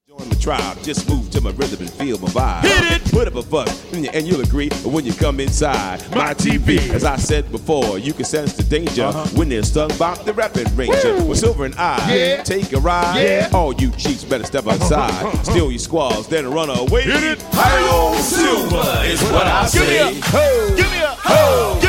Join the tribe, just move to my rhythm and feel my vibe. Hit it! Put up a fuss, and you'll agree when you come inside my TV. As I said before, you can sense the danger when they're stung by the rapping ranger. With Silver and I, take a ride. All you cheats better step outside. Steal your squaws, then run away. Hit it! Hi-yo, Silver is what I say. Give me a ho! Give me a ho!